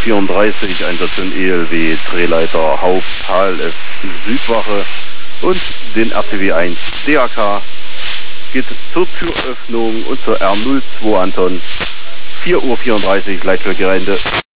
4:34 Uhr Einsatz in ELW, Drehleiter Haupt HLF Südwache und den RTW 1 DAK. Geht zur Türöffnung und zur R02 Anton. 4:34 Uhr Leitfeldgelände.